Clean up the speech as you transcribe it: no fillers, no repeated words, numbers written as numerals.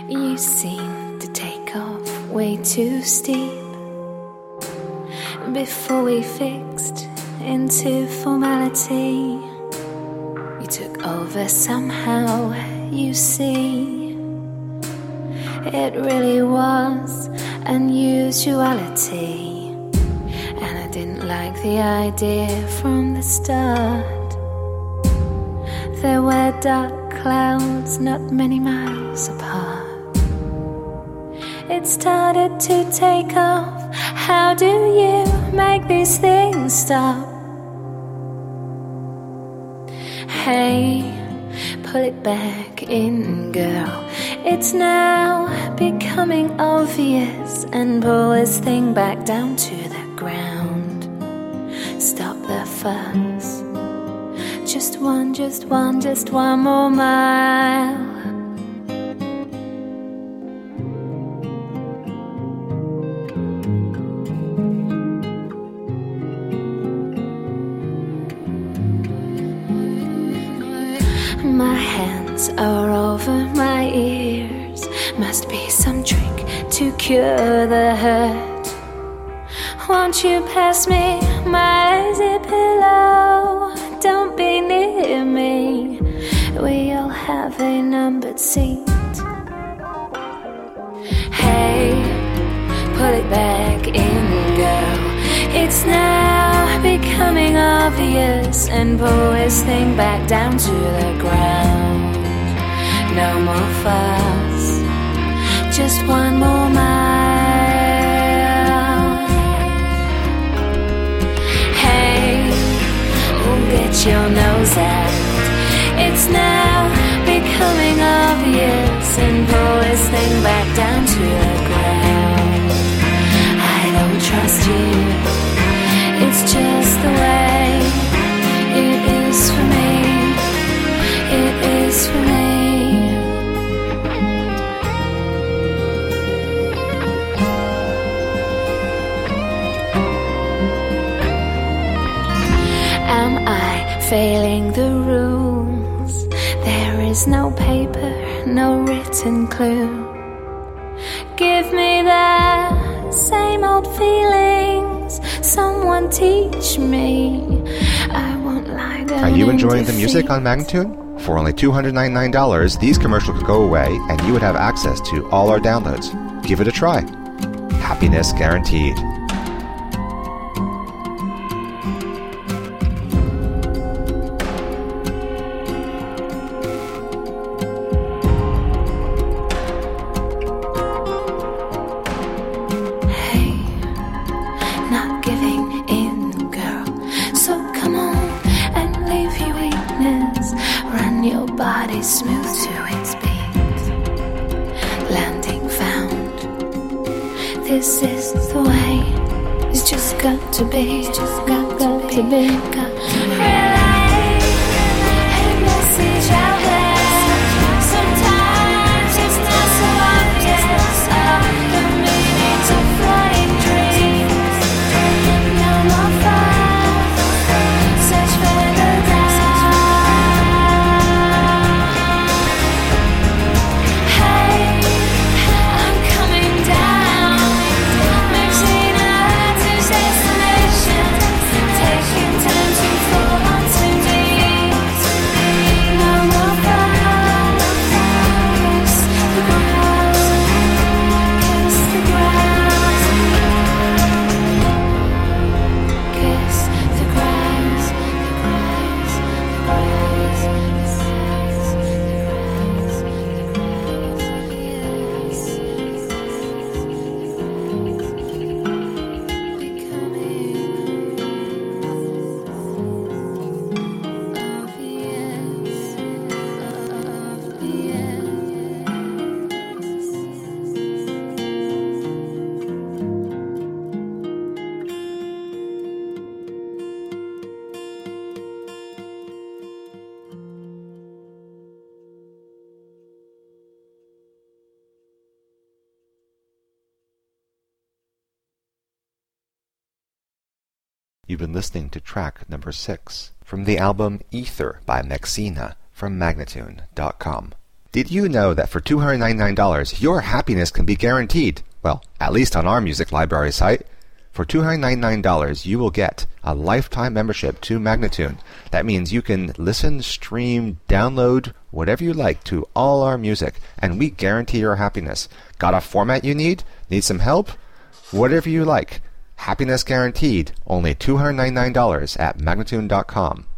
You seem to take off way too steep before we fixed into formality. You took over somehow, you see. It really was unusuality, and I didn't like the idea from the start. There were dark clouds not many miles apart. It started to take off. How do you make these things stop? Hey, pull it back in, girl. It's now becoming obvious, and pull this thing back down to the ground. Stop the fuss. Just one more mile. My hands are over my ears. Must be some trick to cure the hurt. Won't you pass me my lazy pillow? Don't be near me. We all have a numbered seat. Hey, pull it back in, girl. It's now becoming obvious, and pull this thing back down to the ground. No more fuss, just one more mile. Hey, get your nose out. It's now becoming obvious, and pull this thing back down to the ground. I don't trust you. It's just the way it is for me. It is for me. Am I failing the rules? There is no paper, no written clue. Give me the same old feelings. Someone teach me. I won't lie down. Are you enjoying the music on Magnatune? For only $299, these commercials could go away and you would have access to all our downloads. Give it a try. Happiness guaranteed. Smooth to its beat, landing found. This is the way. It's just got to be. It's just got to be. Got to relay a message out there. Sometimes it's not so obvious. The meanings of flying dreams. No more fuss. Search further down. You've been listening to track number 6 from the album Ether by Mexina from Magnatune.com. Did you know that for $299, your happiness can be guaranteed? Well, at least on our music library site. For $299, you will get a lifetime membership to Magnatune. That means you can listen, stream, download, whatever you like to all our music, and we guarantee your happiness. Got a format you need? Need some help? Whatever you like. Happiness guaranteed. Only $299 at Magnatune.com.